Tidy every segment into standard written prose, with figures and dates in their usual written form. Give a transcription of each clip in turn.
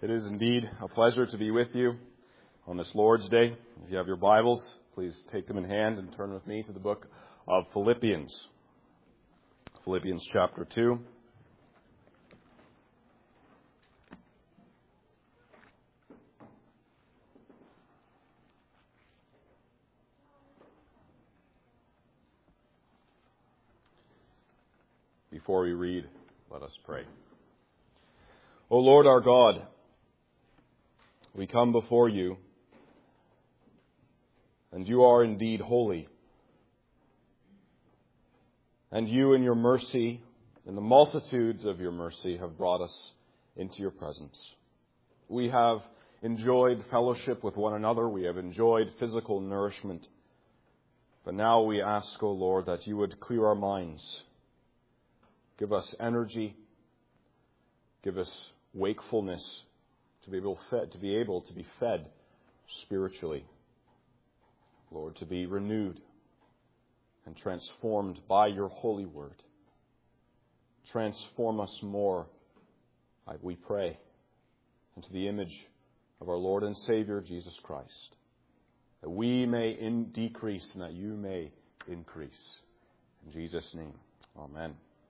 It is indeed a pleasure to be with you on this Lord's Day. If you have your Bibles, please take them in hand and turn with me to the book of Philippians. Philippians chapter 2. Before we read, let us pray. O Lord our God, we come before you, and you are indeed holy. And you in your mercy, in the multitudes of your mercy, have brought us into your presence. We have enjoyed fellowship with one another. We have enjoyed physical nourishment. But now we ask, O Lord, that you would clear our minds. Give us energy. Give us wakefulness to be able to be fed spiritually. Lord, to be renewed and transformed by your holy word. Transform us more, we pray, into the image of our Lord and Savior, Jesus Christ, that we may decrease and that you may increase. In Jesus' name, amen.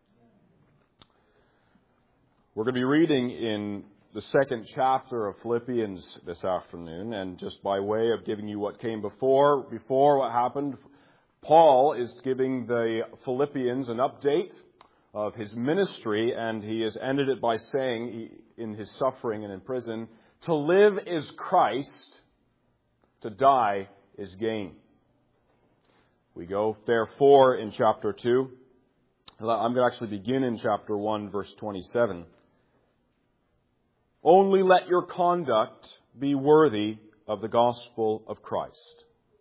We're going to be reading in the second chapter of Philippians this afternoon, and just by way of giving you what came before what happened, Paul is giving the Philippians an update of his ministry, and he has ended it by saying, in his suffering and in prison, to live is Christ, to die is gain. We go, therefore, in chapter 2. I'm going to actually begin in chapter 1, verse 27. Only let your conduct be worthy of the gospel of Christ,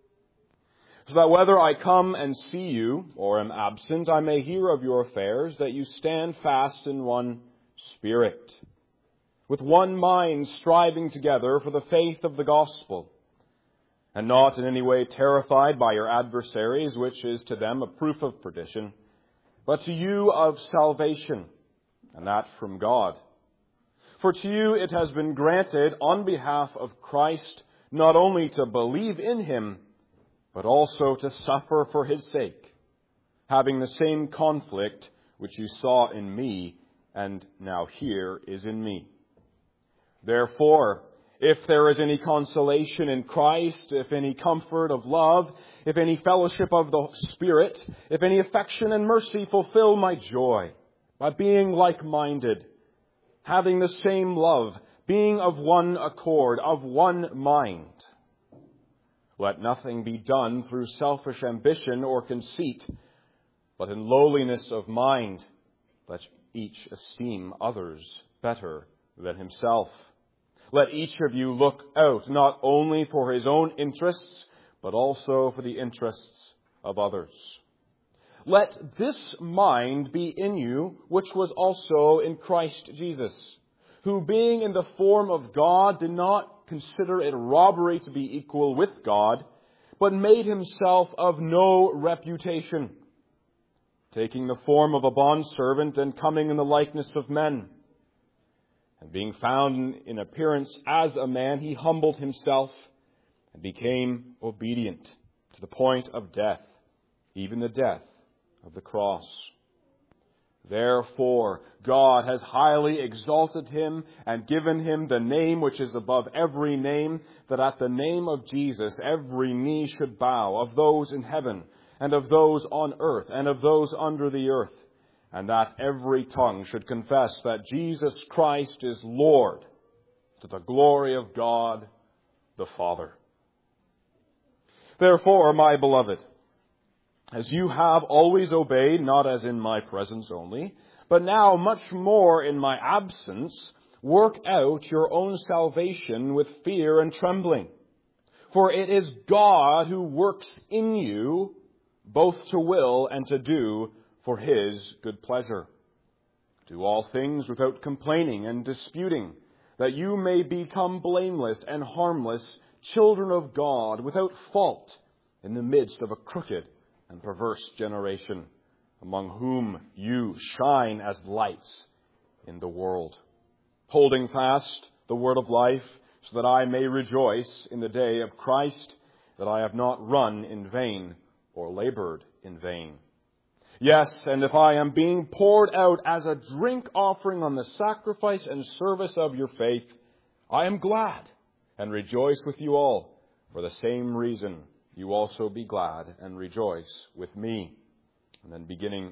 so that whether I come and see you or am absent, I may hear of your affairs, that you stand fast in one spirit, with one mind striving together for the faith of the gospel, and not in any way terrified by your adversaries, which is to them a proof of perdition, but to you of salvation, and that from God. For to you it has been granted on behalf of Christ not only to believe in him, but also to suffer for his sake, having the same conflict which you saw in me and now here is in me. Therefore, if there is any consolation in Christ, if any comfort of love, if any fellowship of the Spirit, if any affection and mercy, fulfill my joy by being like-minded, having the same love, being of one accord, of one mind. Let nothing be done through selfish ambition or conceit, but in lowliness of mind, let each esteem others better than himself. Let each of you look out not only for his own interests, but also for the interests of others. Let this mind be in you, which was also in Christ Jesus, who being in the form of God did not consider it robbery to be equal with God, but made himself of no reputation, taking the form of a bondservant and coming in the likeness of men. And being found in appearance as a man, he humbled himself and became obedient to the point of death, even the death of the cross. Therefore, God has highly exalted him and given him the name which is above every name, that at the name of Jesus every knee should bow, of those in heaven and of those on earth and of those under the earth, and that every tongue should confess that Jesus Christ is Lord, to the glory of God the Father. Therefore, my beloved, as you have always obeyed, not as in my presence only, but now much more in my absence, work out your own salvation with fear and trembling. For it is God who works in you, both to will and to do for his good pleasure. Do all things without complaining and disputing, that you may become blameless and harmless, children of God, without fault, in the midst of a crooked and perverse generation, among whom you shine as lights in the world, holding fast the word of life, so that I may rejoice in the day of Christ, that I have not run in vain or labored in vain. Yes, and if I am being poured out as a drink offering on the sacrifice and service of your faith, I am glad and rejoice with you all. For the same reason, you also be glad and rejoice with me. And then beginning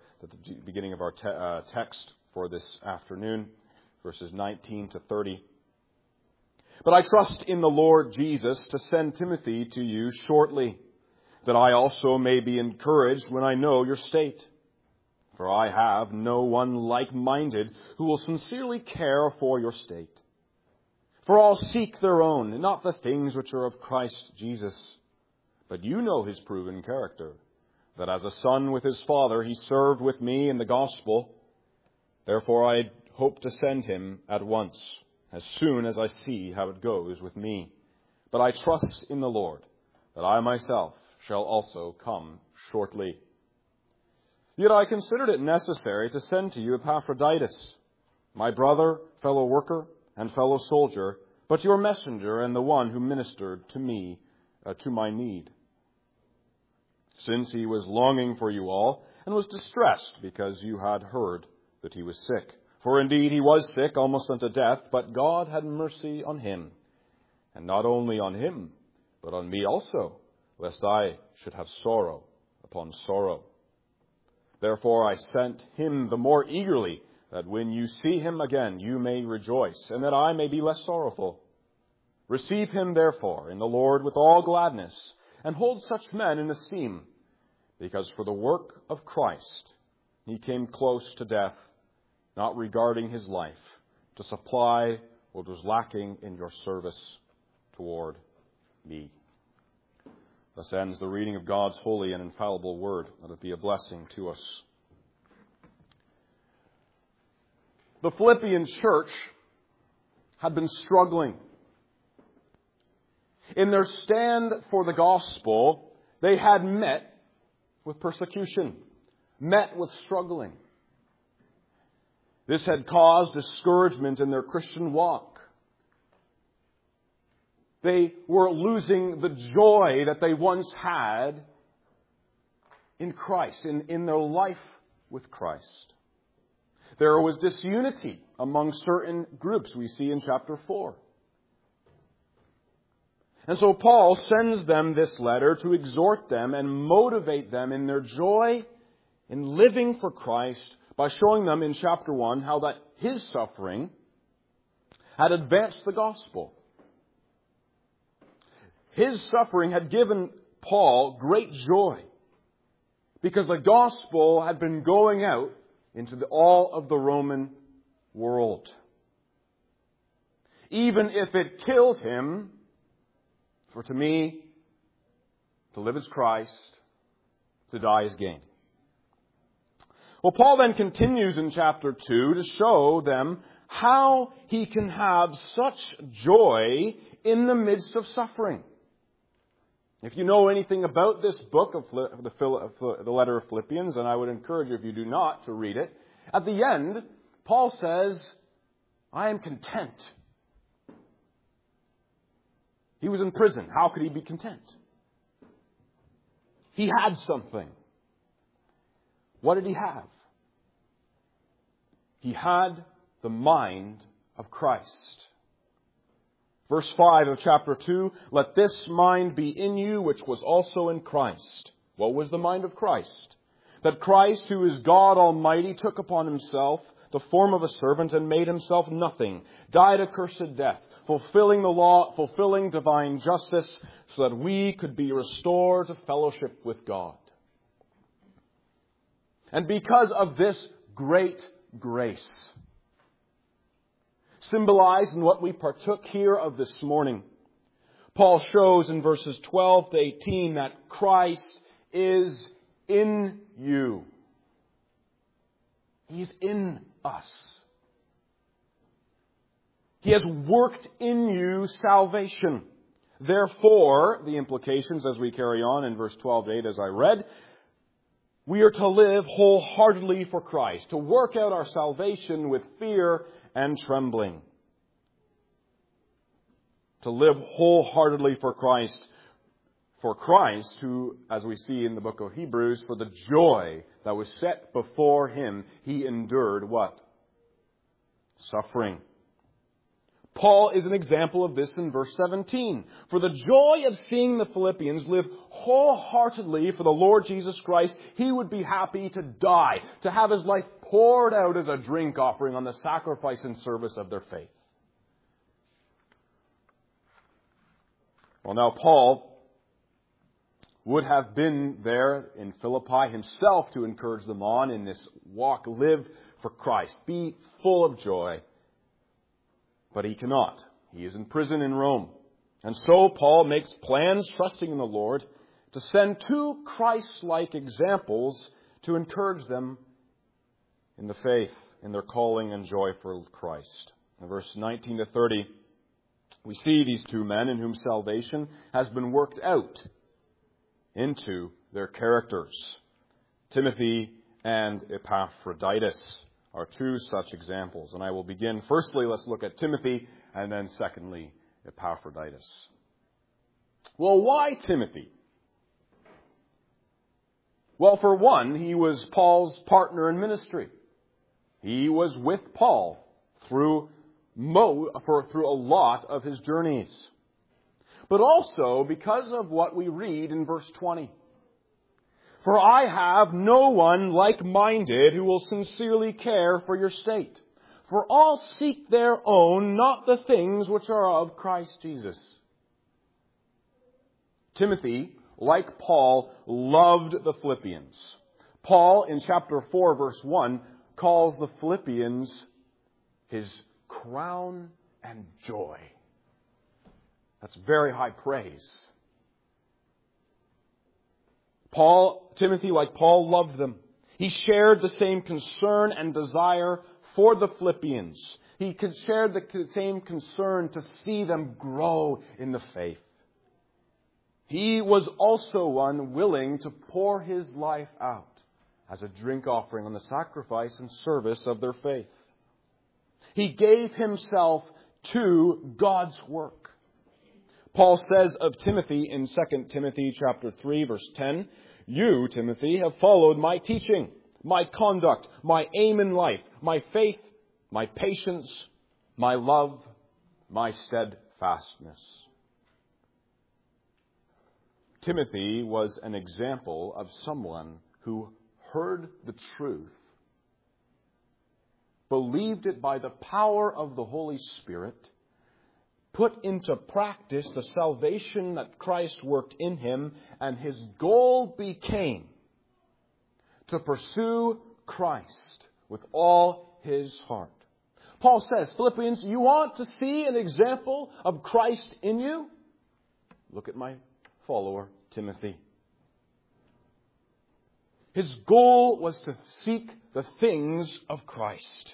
of our text for this afternoon, verses 19 to 30. But I trust in the Lord Jesus to send Timothy to you shortly, that I also may be encouraged when I know your state. For I have no one like-minded who will sincerely care for your state. For all seek their own, not the things which are of Christ Jesus. But you know his proven character, that as a son with his father he served with me in the gospel. Therefore I hope to send him at once, as soon as I see how it goes with me. But I trust in the Lord, that I myself shall also come shortly. Yet I considered it necessary to send to you Epaphroditus, my brother, fellow worker, and fellow soldier, but your messenger and the one who ministered to me, to my need. Since he was longing for you all, and was distressed because you had heard that he was sick. For indeed he was sick, almost unto death, but God had mercy on him. And not only on him, but on me also, lest I should have sorrow upon sorrow. Therefore I sent him the more eagerly, that when you see him again you may rejoice, and that I may be less sorrowful. Receive him therefore in the Lord with all gladness, and hold such men in esteem, because for the work of Christ he came close to death, not regarding his life, to supply what was lacking in your service toward me. Thus ends the reading of God's holy and infallible word. Let it be a blessing to us. The Philippian church had been struggling. In their stand for the gospel, they had met with persecution, met with struggling. This had caused discouragement in their Christian walk. They were losing the joy that they once had in Christ, in their life with Christ. There was disunity among certain groups we see in chapter 4. And so Paul sends them this letter to exhort them and motivate them in their joy in living for Christ by showing them in chapter 1 how that his suffering had advanced the gospel. His suffering had given Paul great joy because the gospel had been going out into all of the Roman world. Even if it killed him, for to me, to live is Christ, to die is gain. Well, Paul then continues in chapter 2 to show them how he can have such joy in the midst of suffering. If you know anything about this book of the letter of Philippians, and I would encourage you, if you do not, to read it, at the end, Paul says, I am content. He was in prison. How could he be content? He had something. What did he have? He had the mind of Christ. Verse 5 of chapter 2, let this mind be in you, which was also in Christ. What was the mind of Christ? That Christ, who is God Almighty, took upon himself the form of a servant and made himself nothing, died a cursed death, fulfilling the law, fulfilling divine justice, so that we could be restored to fellowship with God. And because of this great grace, symbolized in what we partook here of this morning, Paul shows in verses 12 to 18 that Christ is in you. He's in us. He has worked in you salvation. Therefore, the implications as we carry on in verse 12 to 8 as I read, we are to live wholeheartedly for Christ, to work out our salvation with fear and trembling. to live wholeheartedly for Christ. For Christ, who, as we see in the book of Hebrews, for the joy that was set before him, he endured what? Suffering. Paul is an example of this in verse 17. For the joy of seeing the Philippians live wholeheartedly for the Lord Jesus Christ, he would be happy to die, to have his life poured out as a drink offering on the sacrifice and service of their faith. Well, now Paul would have been there in Philippi himself to encourage them on in this walk. Live for Christ. Be full of joy. But he cannot. He is in prison in Rome. And so Paul makes plans, trusting in the Lord, to send two Christ-like examples to encourage them in the faith, in their calling and joy for Christ. In verse 19 to 30, we see these two men in whom salvation has been worked out into their characters. Timothy and Epaphroditus are two such examples. And I will begin. Firstly, let's look at Timothy, and then secondly, Epaphroditus. Well, why Timothy? Well, for one, he was Paul's partner in ministry. He was with Paul through a lot of his journeys. But also because of what we read in verse 20. For I have no one like-minded who will sincerely care for your state. For all seek their own, not the things which are of Christ Jesus. Timothy, like Paul, loved the Philippians. Paul, in chapter 4, verse 1, calls the Philippians his crown and joy. That's very high praise. Timothy, like Paul, loved them. He shared the same concern and desire for the Philippians. He shared the same concern to see them grow in the faith. He was also one willing to pour his life out as a drink offering on the sacrifice and service of their faith. He gave himself to God's work. Paul says of Timothy in 2 Timothy chapter 3, verse 10, You, Timothy, have followed my teaching, my conduct, my aim in life, my faith, my patience, my love, my steadfastness. Timothy was an example of someone who heard the truth, believed it by the power of the Holy Spirit, put into practice the salvation that Christ worked in him, and his goal became to pursue Christ with all his heart. Paul says, Philippians, you want to see an example of Christ in you? Look at my follower, Timothy. His goal was to seek the things of Christ.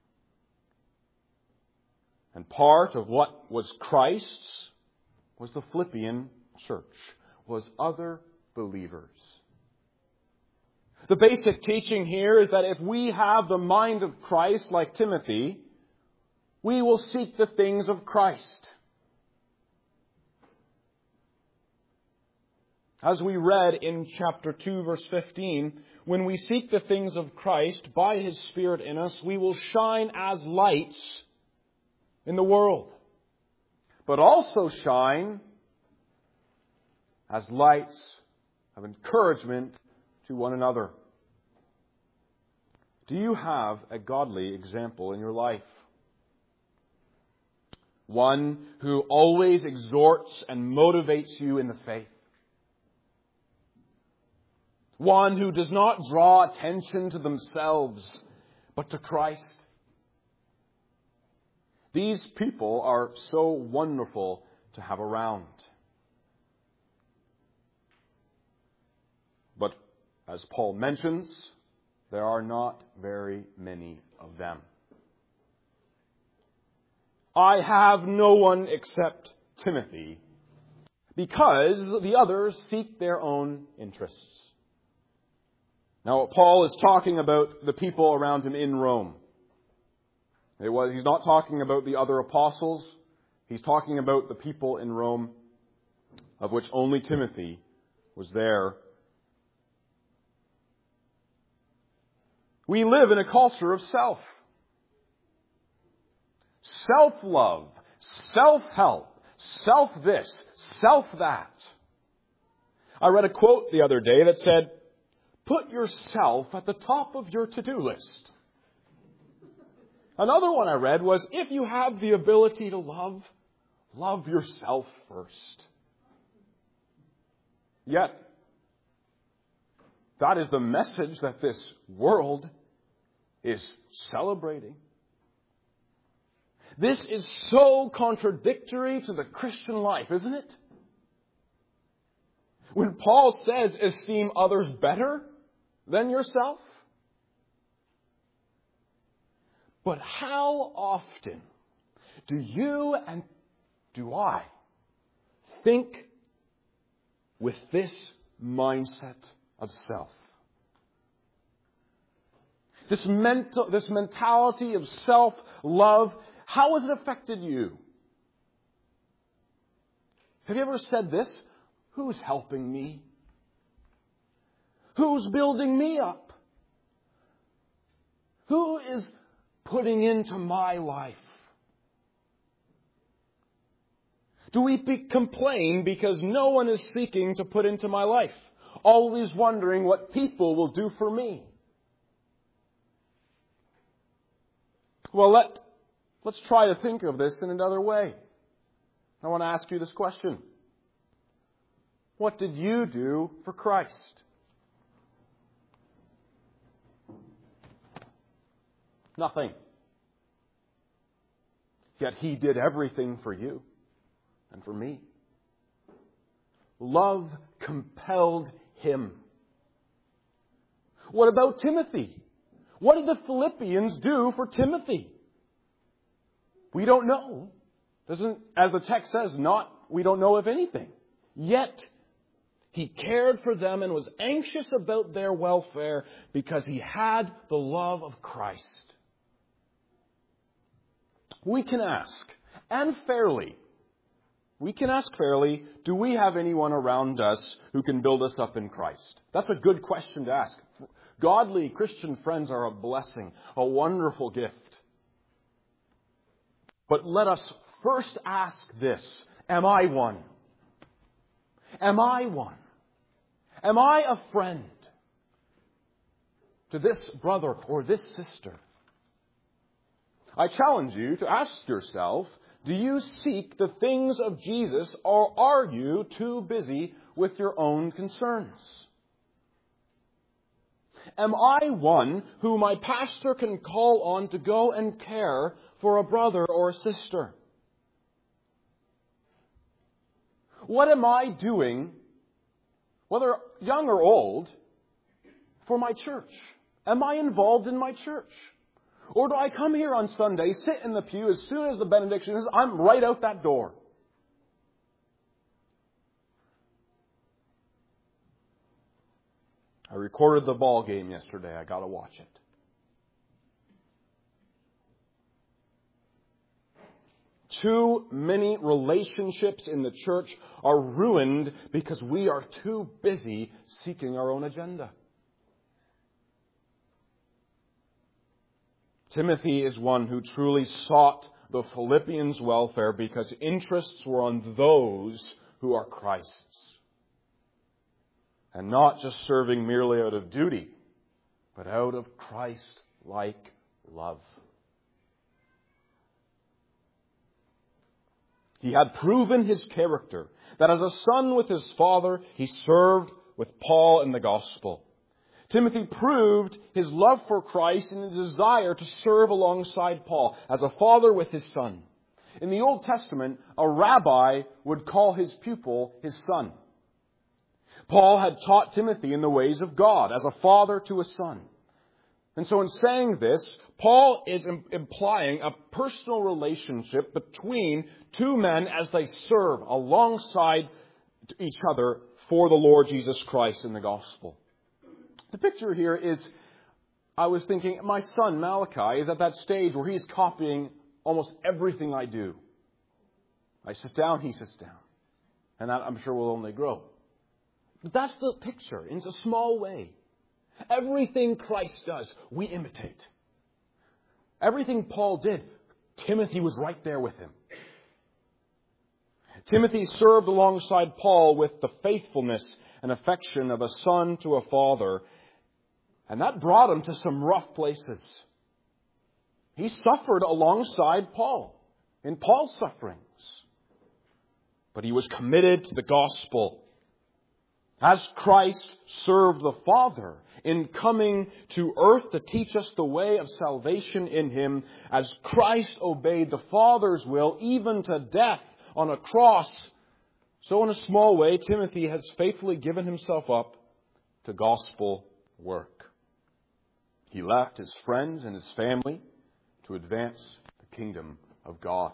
And part of what was Christ's was the Philippian church, was other believers. The basic teaching here is that if we have the mind of Christ like Timothy, we will seek the things of Christ. As we read in chapter 2, verse 15, when we seek the things of Christ by His Spirit in us, we will shine as lights in the world, but also shine as lights of encouragement to one another. Do you have a godly example in your life? One who always exhorts and motivates you in the faith. One who does not draw attention to themselves, but to Christ. These people are so wonderful to have around. But as Paul mentions, there are not very many of them. I have no one except Timothy, because the others seek their own interests. Now, Paul is talking about the people around him in Rome. He's not talking about the other apostles. He's talking about the people in Rome, of which only Timothy was there. We live in a culture of self. Self-love, self-help, self-this, self-that. I read a quote the other day that said, "Put yourself at the top of your to-do list." Another one I read was, if you have the ability to love, love yourself first. Yet, that is the message that this world is celebrating. This is so contradictory to the Christian life, isn't it? When Paul says, esteem others better than yourself. But how often do you and do I think with this mindset of self? This mentality of self-love, how has it affected you? Have you ever said this? Who's helping me? Who's building me up? Who is putting into my life? Do we complain because no one is seeking to put into my life? Always wondering what people will do for me. Well, let's try to think of this in another way. I want to ask you this question. What did you do for Christ? Nothing. Yet He did everything for you and for me. Love compelled Him. What about Timothy? What did the Philippians do for Timothy? We don't know. As the text says, we don't know of anything. Yet, He cared for them and was anxious about their welfare because He had the love of Christ. We can ask, and fairly, do we have anyone around us who can build us up in Christ? That's a good question to ask. Godly Christian friends are a blessing, a wonderful gift. But let us first ask this. Am I one? Am I one? Am I a friend to this brother or this sister? I challenge you to ask yourself, do you seek the things of Jesus, or are you too busy with your own concerns? Am I one who my pastor can call on to go and care for a brother or a sister? What am I doing, whether young or old, for my church? Am I involved in my church? Or do I come here on Sunday, sit in the pew, as soon as the benediction is, I'm right out that door? I recorded the ball game yesterday. I got to watch it. Too many relationships in the church are ruined because we are too busy seeking our own agenda. Timothy is one who truly sought the Philippians' welfare because interests were on those who are Christ's. And not just serving merely out of duty, but out of Christ-like love. He had proven his character, that as a son with his father, he served with Paul in the gospel. Timothy proved his love for Christ and his desire to serve alongside Paul, as a father with his son. In the Old Testament, a rabbi would call his pupil his son. Paul had taught Timothy in the ways of God, as a father to a son. And so in saying this, Paul is implying a personal relationship between two men as they serve alongside each other for the Lord Jesus Christ in the gospel. The picture here is, I was thinking, my son Malachi is at that stage where he's copying almost everything I do. I sit down, he sits down. And that, I'm sure, will only grow. But that's the picture, in a small way. Everything Christ does, we imitate. Everything Paul did, Timothy was right there with him. Timothy served alongside Paul with the faithfulness and affection of a son to a father, and that brought him to some rough places. He suffered alongside Paul, in Paul's sufferings. But he was committed to the gospel. As Christ served the Father in coming to earth to teach us the way of salvation in Him, as Christ obeyed the Father's will even to death on a cross, so in a small way, Timothy has faithfully given himself up to gospel work. He left his friends and his family to advance the kingdom of God.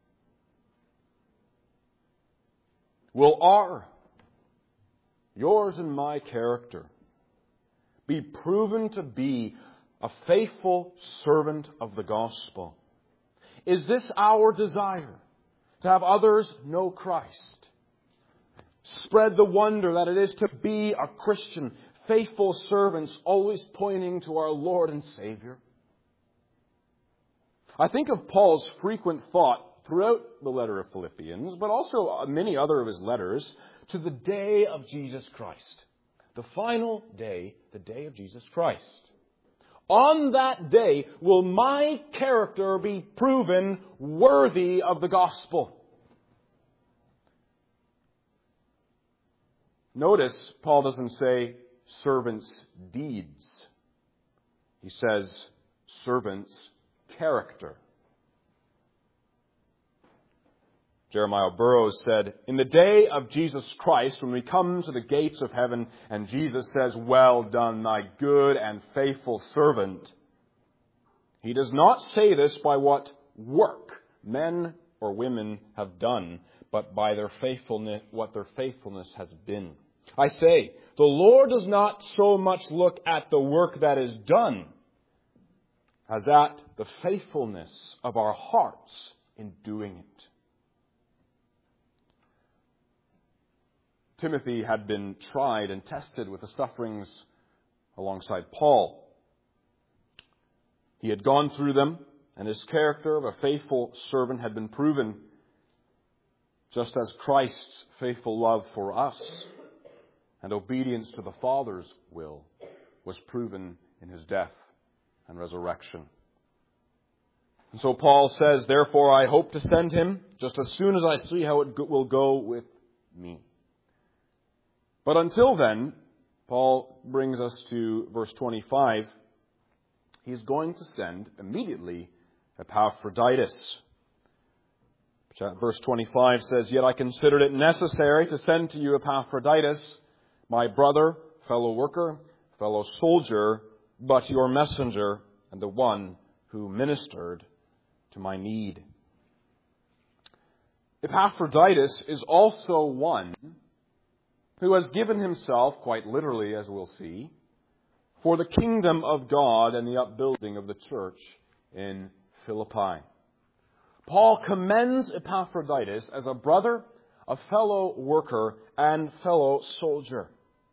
Will yours and my character be proven to be a faithful servant of the gospel? Is this our desire? To have others know Christ. Spread the wonder that it is to be a Christian, faithful servants, always pointing to our Lord and Savior. I think of Paul's frequent thought throughout the letter of Philippians, but also many other of his letters, to the day of Jesus Christ. The final day, the day of Jesus Christ. On that day will my character be proven worthy of the gospel. Notice, Paul doesn't say servants' deeds. He says servants' character. Jeremiah Burroughs said, in the day of Jesus Christ, when we come to the gates of heaven and Jesus says, well done, thy good and faithful servant, he does not say this by what work men or women have done, but by their faithfulness, what their faithfulness has been. I say, the Lord does not so much look at the work that is done as at the faithfulness of our hearts in doing it. Timothy had been tried and tested with the sufferings alongside Paul. He had gone through them, and his character of a faithful servant had been proven, just as Christ's faithful love for us and obedience to the Father's will was proven in his death and resurrection. And so Paul says, therefore I hope to send him just as soon as I see how it will go with me. But until then, Paul brings us to verse 25. He's going to send immediately Epaphroditus. Verse 25 says, yet I considered it necessary to send to you Epaphroditus, my brother, fellow worker, fellow soldier, but your messenger and the one who ministered to my need. Epaphroditus is also one who has given himself, quite literally as we'll see, for the kingdom of God and the upbuilding of the church in Philippi. Paul commends Epaphroditus as a brother, a fellow worker, and fellow soldier.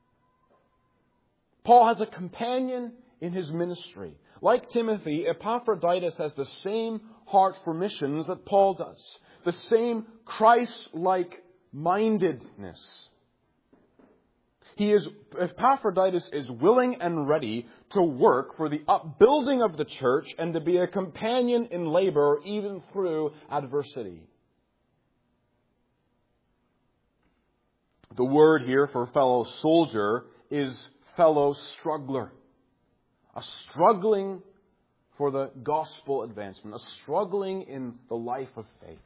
Paul has a companion in his ministry. Like Timothy, Epaphroditus has the same heart for missions that Paul does. The same Christ-like mindedness. Epaphroditus is willing and ready to work for the upbuilding of the church and to be a companion in labor even through adversity. The word here for fellow soldier is fellow struggler. A struggling for the gospel advancement. A struggling in the life of faith.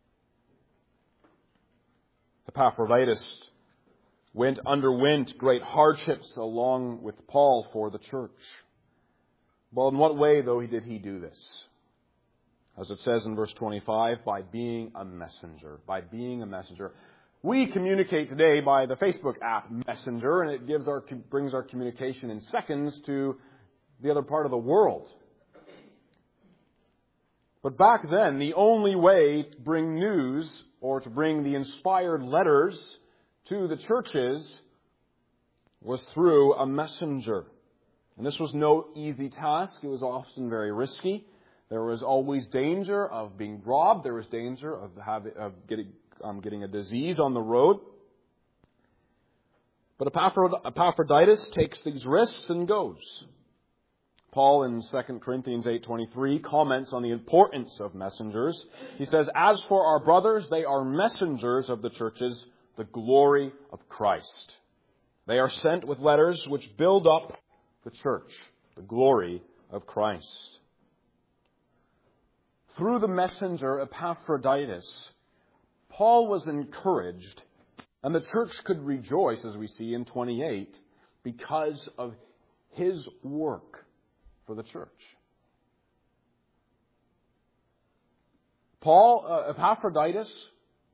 Epaphroditus underwent great hardships along with Paul for the church. Well, in what way, though, did he do this? As it says in verse 25, by being a messenger. By being a messenger. We communicate today by the Facebook app Messenger, and it brings our communication in seconds to the other part of the world. But back then, the only way to bring news or to bring the inspired letters to the churches was through a messenger. And this was no easy task. It was often very risky. There was always danger of being robbed. There was danger of getting a disease on the road. But Epaphroditus takes these risks and goes. Paul in 2 Corinthians 8:23 comments on the importance of messengers. He says, "As for our brothers, they are messengers of the churches, the glory of Christ." They are sent with letters which build up the church, the glory of Christ. Through the messenger Epaphroditus, Paul was encouraged, and the church could rejoice, as we see in 28, because of his work for the church. Epaphroditus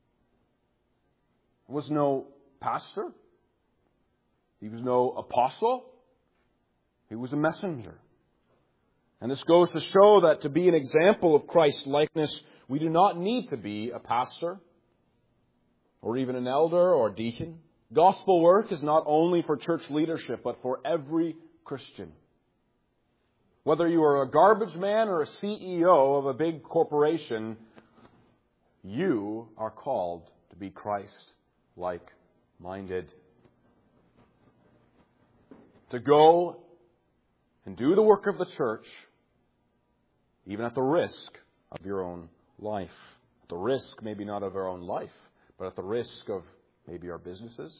was no pastor. He was no apostle. He was a messenger. And this goes to show that to be an example of Christ's likeness, we do not need to be a pastor or even an elder or deacon. Gospel work is not only for church leadership, but for every Christian. Whether you are a garbage man or a CEO of a big corporation, you are called to be Christ-like minded. To go and do the work of the church, even at the risk of your own life. At the risk, maybe not of our own life, but at the risk of maybe our businesses.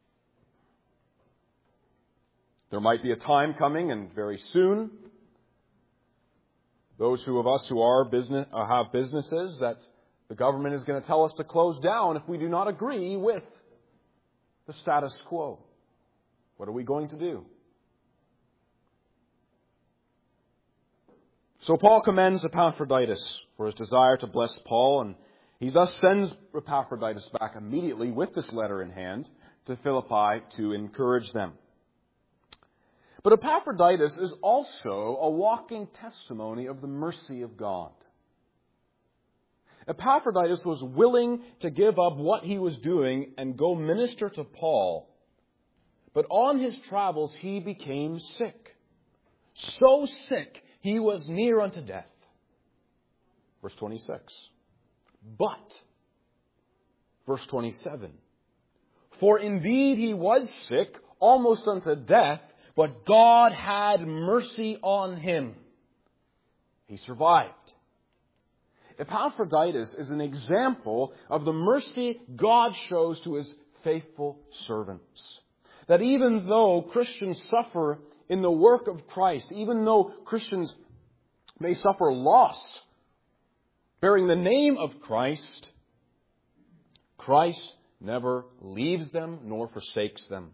There might be a time coming, and very soon, those of us who have businesses, that the government is going to tell us to close down if we do not agree with the status quo. What are we going to do? So Paul commends Epaphroditus for his desire to bless Paul, and he thus sends Epaphroditus back immediately with this letter in hand to Philippi to encourage them. But Epaphroditus is also a walking testimony of the mercy of God. Epaphroditus was willing to give up what he was doing and go minister to Paul. But on his travels, he became sick. So sick, he was near unto death. Verse 26. But, verse 27, for indeed he was sick, almost unto death, but God had mercy on him. He survived. Epaphroditus is an example of the mercy God shows to his faithful servants. That even though Christians suffer in the work of Christ, even though Christians may suffer loss bearing the name of Christ, Christ never leaves them nor forsakes them.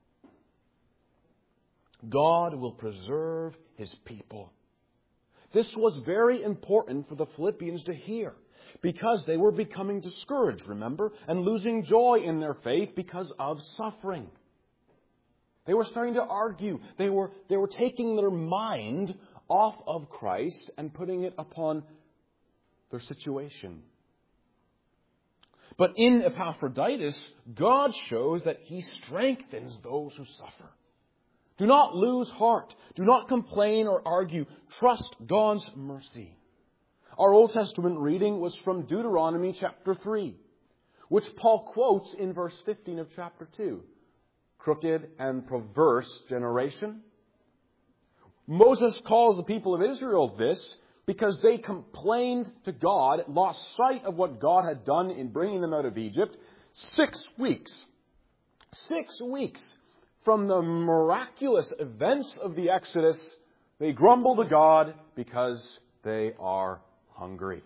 God will preserve His people. This was very important for the Philippians to hear, because they were becoming discouraged, remember, and losing joy in their faith because of suffering. They were starting to argue. They were taking their mind off of Christ and putting it upon their situation. But in Epaphroditus, God shows that He strengthens those who suffer. Do not lose heart. Do not complain or argue. Trust God's mercy. Our Old Testament reading was from Deuteronomy chapter 3, which Paul quotes in verse 15 of chapter 2. Crooked and perverse generation. Moses calls the people of Israel this because they complained to God, lost sight of what God had done in bringing them out of Egypt. 6 weeks. 6 weeks from the miraculous events of the Exodus, they grumble to God because they are hungry.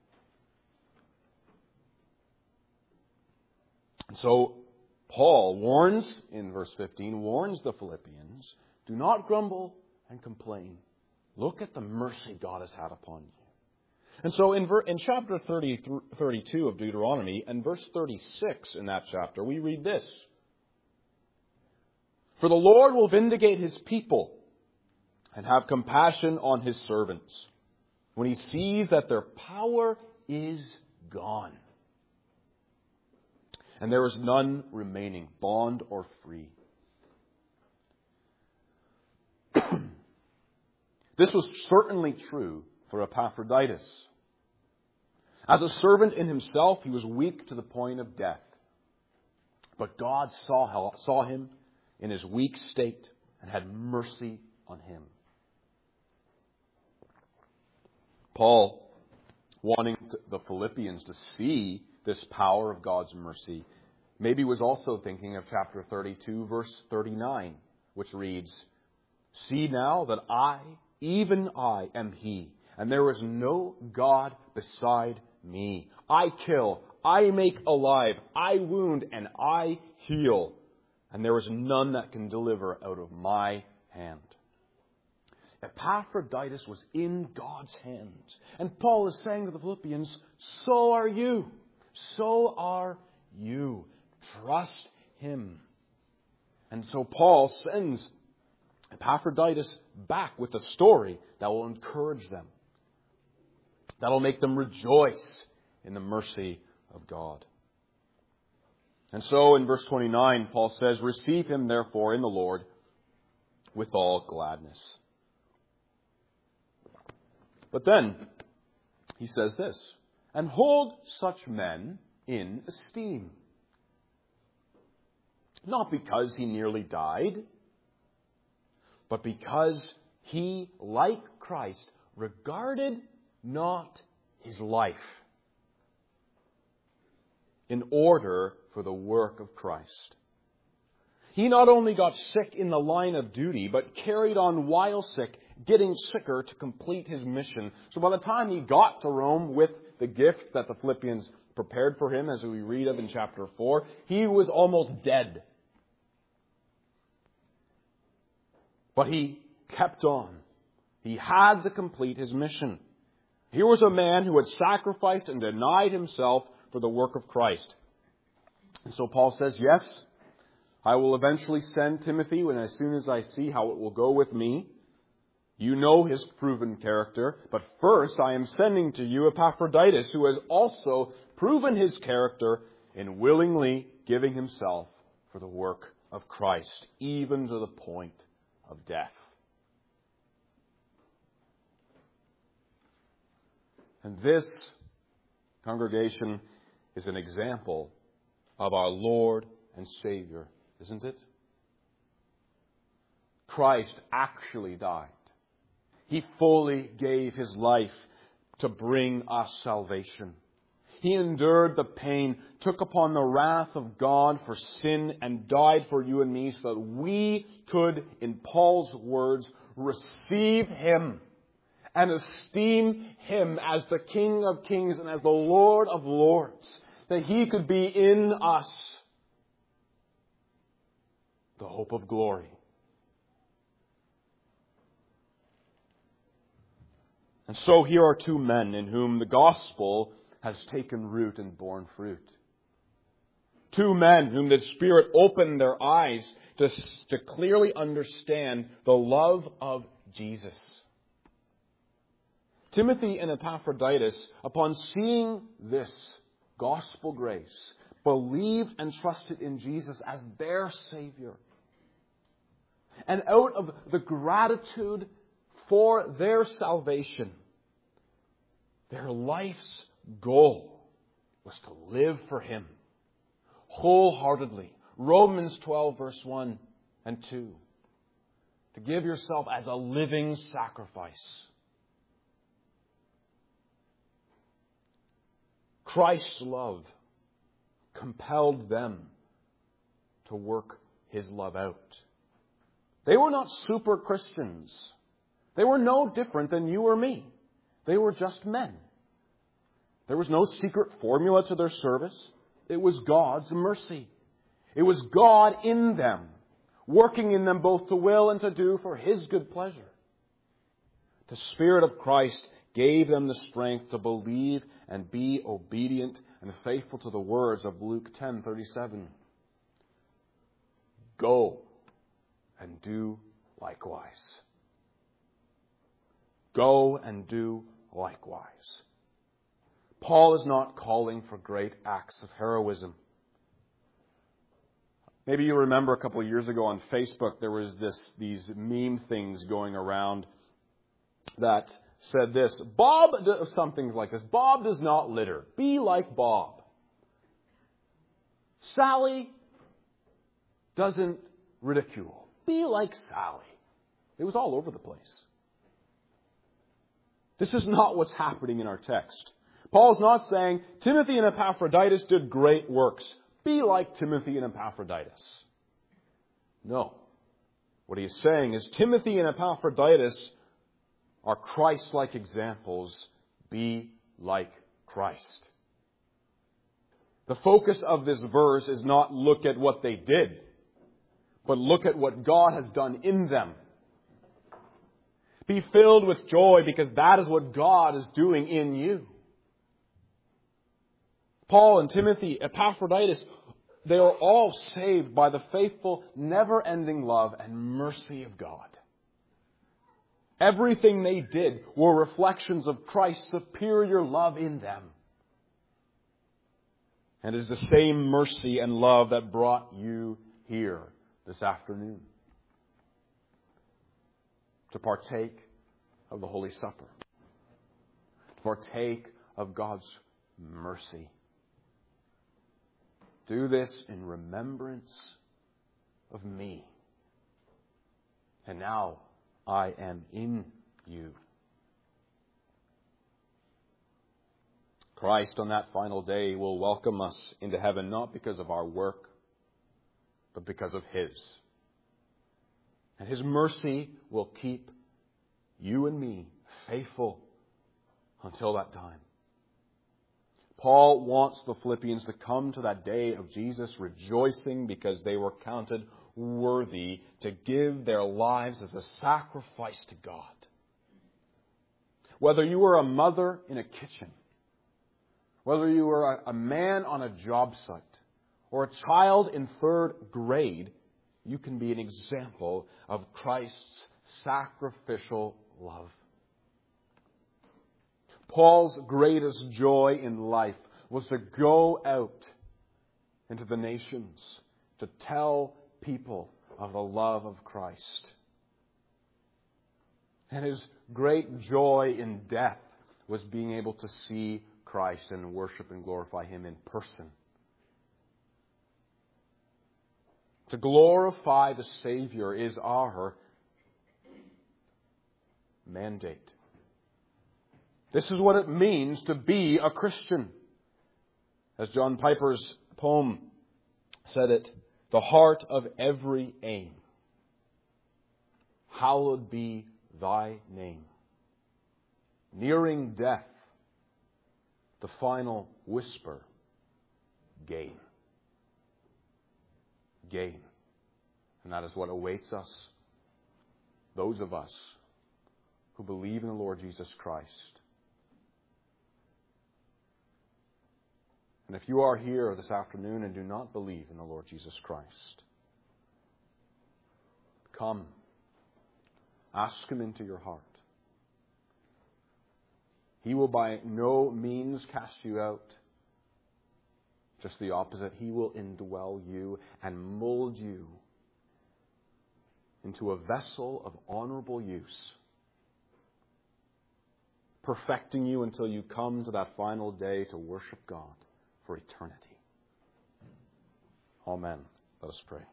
And so Paul warns, in verse 15, warns the Philippians, do not grumble and complain. Look at the mercy God has had upon you. And so in chapter 32 of Deuteronomy and verse 36 in that chapter, we read this. For the Lord will vindicate His people and have compassion on His servants. when he sees that their power is gone, and there is none remaining, bond or free. This was certainly true for Epaphroditus. As a servant in himself, he was weak to the point of death. But God saw him in his weak state and had mercy on him. Paul, wanting the Philippians to see this power of God's mercy, maybe was also thinking of chapter 32, verse 39, which reads, "See now that I, even I, am He, and there is no God beside me. I kill, I make alive, I wound, and I heal, and there is none that can deliver out of my hand." Epaphroditus was in God's hands. And Paul is saying to the Philippians, so are you. So are you. Trust Him. And so Paul sends Epaphroditus back with a story that will encourage them, that will make them rejoice in the mercy of God. And so in verse 29, Paul says, "Receive him therefore in the Lord with all gladness." But then he says this, "And hold such men in esteem, not because he nearly died, but because he, like Christ, regarded not his life in order for the work of Christ." He not only got sick in the line of duty, but carried on while sick, getting sicker to complete his mission. So by the time he got to Rome with the gift that the Philippians prepared for him, as we read of in chapter 4, he was almost dead. But he kept on. He had to complete his mission. Here was a man who had sacrificed and denied himself for the work of Christ. And so Paul says, yes, I will eventually send Timothy as soon as I see how it will go with me. You know his proven character, but first I am sending to you Epaphroditus, who has also proven his character in willingly giving himself for the work of Christ, even to the point of death. And this, congregation, is an example of our Lord and Savior, isn't it? Christ actually died. He fully gave His life to bring us salvation. He endured the pain, took upon the wrath of God for sin, and died for you and me so that we could, in Paul's words, receive Him and esteem Him as the King of Kings and as the Lord of Lords, that He could be in us the hope of glory. And so here are two men in whom the gospel has taken root and borne fruit. Two men whom the Spirit opened their eyes to clearly understand the love of Jesus. Timothy and Epaphroditus, upon seeing this gospel grace, believed and trusted in Jesus as their Savior. And out of the gratitude for their salvation, their life's goal was to live for Him wholeheartedly. Romans 12, verse 1 and 2. To give yourself as a living sacrifice. Christ's love compelled them to work His love out. They were not super Christians. They were no different than you or me. They were just men. There was no secret formula to their service. It was God's mercy. It was God in them, working in them both to will and to do for His good pleasure. The Spirit of Christ gave them the strength to believe and be obedient and faithful to the words of Luke 10:37. Go and do likewise. Go and do likewise. Paul is not calling for great acts of heroism. Maybe you remember a couple of years ago on Facebook, there was these meme things going around that said this, some things like this, Bob does not litter. Be like Bob. Sally doesn't ridicule. Be like Sally. It was all over the place. This is not what's happening in our text. Paul's not saying, Timothy and Epaphroditus did great works. Be like Timothy and Epaphroditus. No. What he is saying is, Timothy and Epaphroditus are Christ-like examples. Be like Christ. The focus of this verse is not look at what they did, but look at what God has done in them. Be filled with joy because that is what God is doing in you. Paul and Timothy, Epaphroditus, they are all saved by the faithful, never-ending love and mercy of God. Everything they did were reflections of Christ's superior love in them. And it is the same mercy and love that brought you here this afternoon to partake of the Holy Supper, to partake of God's mercy. Do this in remembrance of me. And now I am in you. Christ on that final day will welcome us into heaven not because of our work, but because of His. And His mercy will keep you and me faithful until that time. Paul wants the Philippians to come to that day of Jesus rejoicing because they were counted worthy to give their lives as a sacrifice to God. Whether you were a mother in a kitchen, whether you were a man on a job site, or a child in 3rd grade, you can be an example of Christ's sacrificial love. Paul's greatest joy in life was to go out into the nations to tell people of the love of Christ. And his great joy in death was being able to see Christ and worship and glorify Him in person. To glorify the Savior is our mandate. This is what it means to be a Christian. As John Piper's poem said it, the heart of every aim. Hallowed be thy name. Nearing death, the final whisper, gain. Gain. And that is what awaits us, those of us who believe in the Lord Jesus Christ. And if you are here this afternoon and do not believe in the Lord Jesus Christ, come, ask Him into your heart. He will by no means cast you out. Just the opposite. He will indwell you and mold you into a vessel of honorable use, perfecting you until you come to that final day to worship God for eternity. Amen. Let us pray.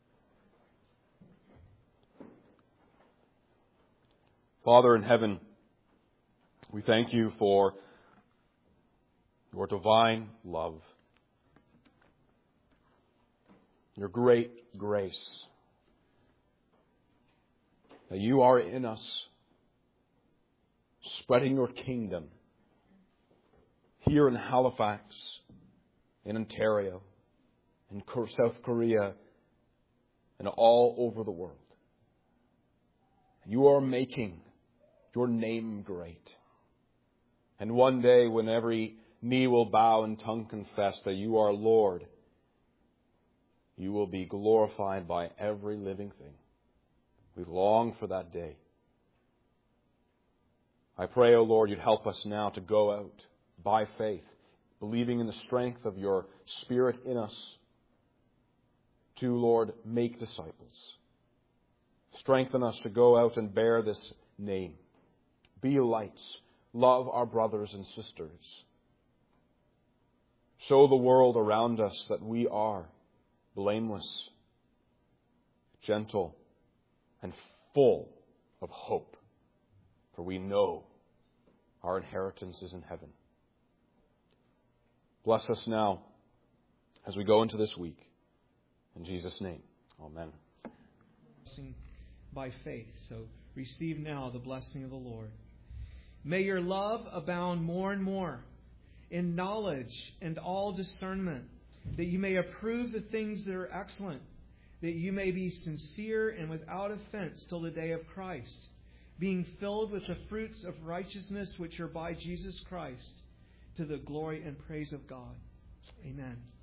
Father in heaven, we thank you for your divine love, your great grace, that you are in us, spreading your kingdom here in Halifax, in Ontario, in South Korea, and all over the world. You are making your name great. And one day when every knee will bow and tongue confess that you are Lord, you will be glorified by every living thing. We long for that day. I pray, O Lord, you'd help us now to go out by faith, believing in the strength of your Spirit in us, to, Lord, make disciples. Strengthen us to go out and bear this name. Be lights. Love our brothers and sisters. Show the world around us that we are blameless, gentle, and full of hope. For we know our inheritance is in heaven. Bless us now as we go into this week. In Jesus' name, amen. By faith. So receive now the blessing of the Lord. May your love abound more and more in knowledge and all discernment, that you may approve the things that are excellent, that you may be sincere and without offense till the day of Christ, being filled with the fruits of righteousness which are by Jesus Christ, to the glory and praise of God. Amen.